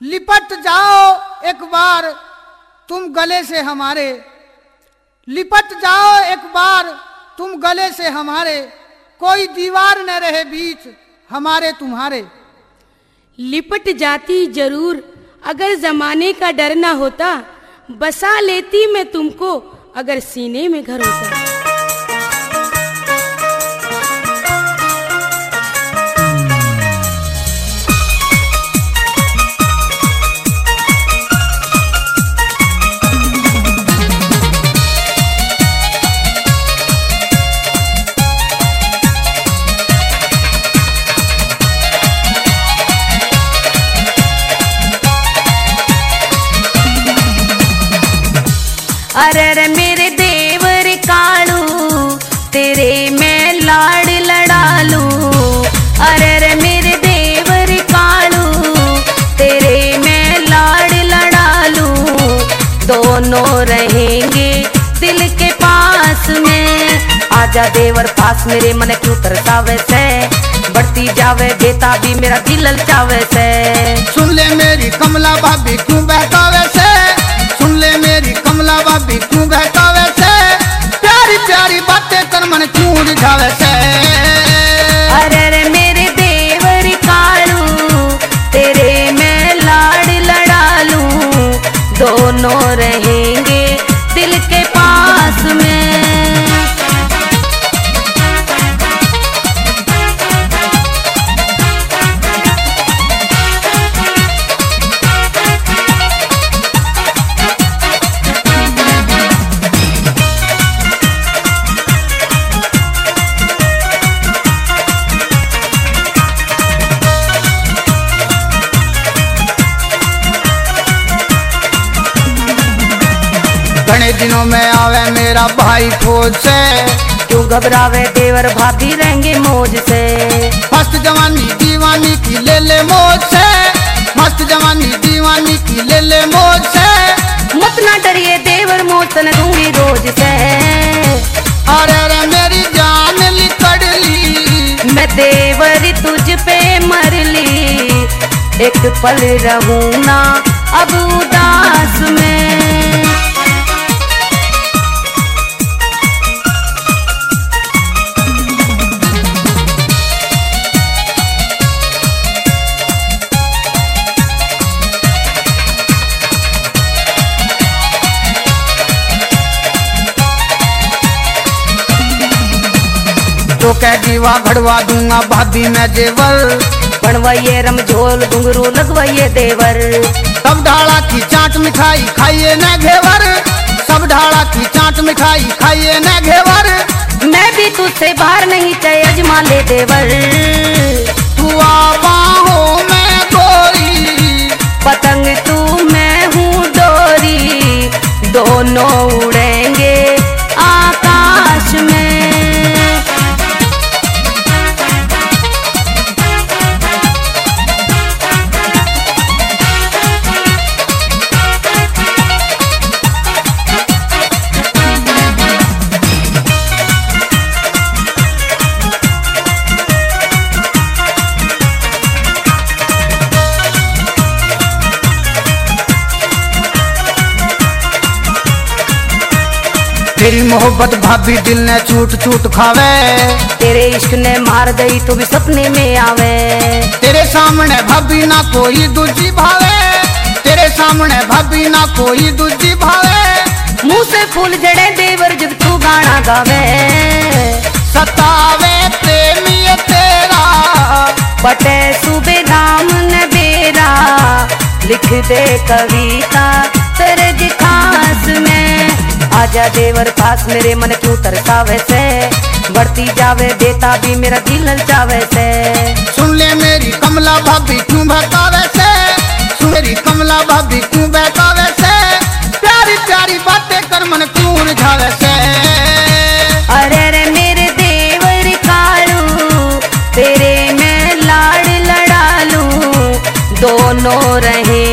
लिपट जाओ एक बार तुम गले से हमारे, लिपट जाओ एक बार तुम गले से हमारे, कोई दीवार न रहे बीच हमारे तुम्हारे। लिपट जाती जरूर अगर जमाने का डर ना होता, बसा लेती मैं तुमको अगर सीने में घर होता। अरे रे मेरे देवर कालू तेरे मैं लाड़ लड़ा लूं, अरे रे मेरे देवर कालू तेरे मैं लाड़ लड़ा लूं, दोनों रहेंगे दिल के पास में। आजा देवर पास मेरे मन क्यों तरसावे से, बढ़ती जावे बेताबी मेरा दिल ललचावे से। सुन ले मेरी कमला भाभी क्यों बहकावे से, सुन ले मेरी कमला भाभी क्यों बहकावे से, प्यारी प्यारी बातें कर मन क्यों रिझावे से। अरे रे मेरे देवर कालू तेरे मैं लाड़ लड़ा लूं, दोनों रहेंगे दिल के पास में। घने दिनों में आवे मेरा भाई खोज से, क्यों घबरावे देवर भाभी रहेंगे मौज से। मस्त जवानी दीवानी की ले ले मौज से, मस्त जवानी दीवानी की ले ले मौज से। मत ना डरिए देवर मोचन दूंगी रोज से। अरे रे मेरी जान लिकड़ ली, मैं देवर तुझ पे मर ली, एक पल रहूं ना अब उदास में। तो कह दीवा भड़वा दूंगा भाभी मैं जेवर, बनवाइए रमझोल घुंघरू लगवाइए देवर। सब ढाला की चाट मिठाई खाइए न घेवर, सब ढाला की चाट मिठाई खाइए न घेवर। मैं भी तुझसे बाहर नहीं चाहे अजमा ले देवर। तू बाहों में गोरी, पतंग तू मैं हूँ डोरी, दोनों उड़ेंगे आकाश में। तेरी मोहब्बत भाभी दिल ने छूट छूट खावे, तेरे इश्क ने मार दई तो भी सपने में आवे। तेरे सामने भाभी ना कोई दूजी भावे, तेरे सामने भाभी ना कोई दूजी भावे। मुंह से फूल जड़े देवर जब तू गाना गावे। सतावे प्रेमी तेरा बटे सुबह नाम न बेरा, लिख दे कविता तेरे खास में। आजा देवर पास मेरे मन क्यों तरसावे से, बढ़ती जावे बेताबी मेरा दिल ललचावे से। सुन ले मेरी कमला भाभी क्यों बहकावे से, सुन मेरी कमला भाभी क्यों बहकावे से, प्यारी प्यारी बातें कर मन क्यों रिझावे से। अरे रे मेरे देवर कालू तेरे मैं लाड़ लड़ा लूं, दोनों रहे